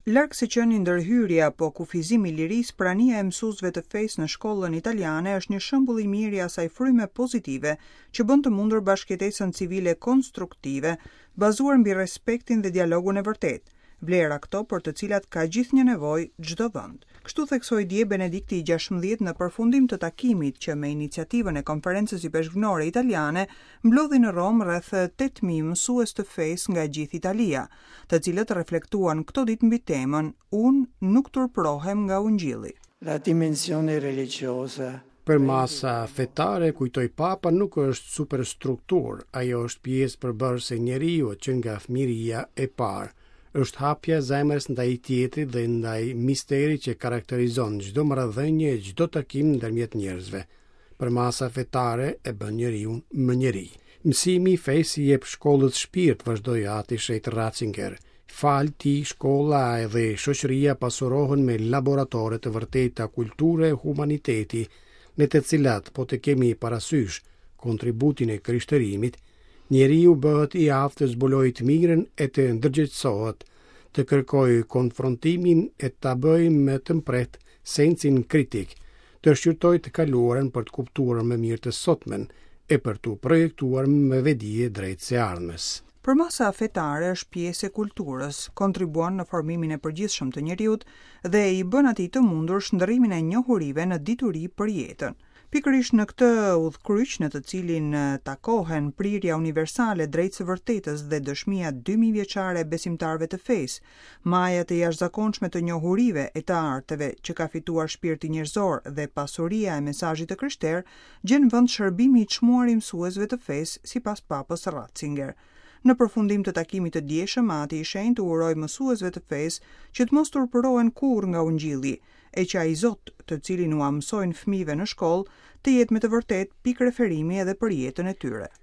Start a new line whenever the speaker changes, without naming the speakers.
Larg se qenë ndërhyrja apo kufizimi i lirisë, prania e mësuesve të fesë në shkollën italiane është një shembull i mirë i asaj fryme pozitive që bën të mundur bashkëjetesën civile konstruktive, bazuar mbi respektin dhe dialogun e vërtetë, vlera këto për të cilat ka gjithnjë nevojë çdo vend. Kështu theksoi dje Benedikti XVI në përfundim të takimit që me iniciativën e Konferencës i Peshqvinore Italiane mblodhi në Romë rreth 8.000 mësues të fesë nga gjithë Italia, të cilët reflektuan këto ditë mbi temën "Unë nuk turprohem nga Ungjilli".
La dimensione religiosa.
Për masa fetare, kujtoi Papa, nuk është superstruktur, ajo është pjesë përbërëse njeriu që nga fëmiria e parë është hapja zemrës ndaj tjetrit dhe ndaj misteri që karakterizon çdo marrëdhënie e çdo takim ndërmjet njerëzve. Për masa fetare e bën njeriu më njeri. Mësimi i fesë i jep shkollës shpirt, vazhdoi ati Shet Ratzinger. Fal ti, shkolla edhe shoqëria pasurohen me laboratore të vërteta kulture e humaniteti, në të cilat, po të kemi parasysh kontributin e krishtërimit, njeriu bëhet i aftë të zbulojë të mirën e të ndërgjegjësohet, të kërkojë konfrontimin e ta bëjë më të mpret sensin kritik, të shqyrtojë të kaluarën për të kuptuar më mirë të sotmen e për të projektuar me vedije drejt së ardhmes.
Përmasa fetare është pjesë e kulturës, kontribuon në formimin e përgjithshëm të njeriut dhe i bën atij të mundur shndërrimin e njohurive në dituri për jetën. Pikërisht në këtë udhkryq në të cilin takohen prirja universale drejt së vërtetës dhe dëshmia 2000 vjeçare e besimtarëve të fesë, maja të jashtëzakonshme të njohurive e të arteve që ka fituar shpirti njerëzor dhe pasuria e mesazhit të krishterë, gjen vend shërbimi i çmuar i mësuesve të fesë sipas Papës Ratzinger. Në përfundim të takimit të djeshëm, ati i shenjtë uroi mësuesve të fesë që të mos turpërohen kurrë nga Ungjilli, e që ai Zot, të cilin u mësojnë fëmijëve në shkollë, të jetë me të vërtetë pikë referimi edhe për jetën e tyre.